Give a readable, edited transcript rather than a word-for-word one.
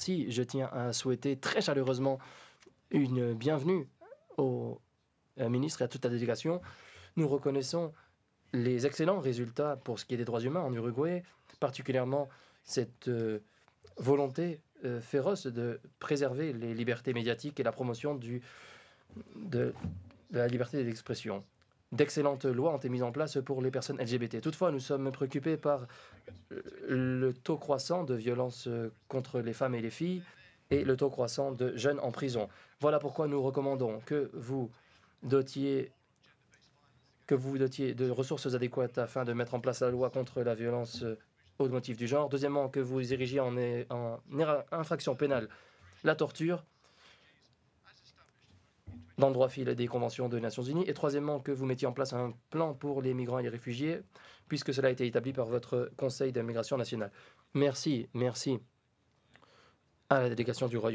Aussi, je tiens à souhaiter très chaleureusement une bienvenue au ministre et à toute la délégation. Nous reconnaissons les excellents résultats pour ce qui est des droits humains en Uruguay, particulièrement cette volonté féroce de préserver les libertés médiatiques et la promotion de la liberté d'expression. D'excellentes lois ont été mises en place pour les personnes LGBT. Toutefois, nous sommes préoccupés par le taux croissant de violences contre les femmes et les filles et le taux croissant de jeunes en prison. Voilà pourquoi nous recommandons que vous dotiez de ressources adéquates afin de mettre en place la loi contre la violence au motif du genre. Deuxièmement, que vous érigiez en infraction pénale la torture dans le droit fil des conventions des Nations Unies. Et troisièmement, que vous mettiez en place un plan pour les migrants et les réfugiés, puisque cela a été établi par votre Conseil d'immigration nationale. Merci à la délégation du Royaume.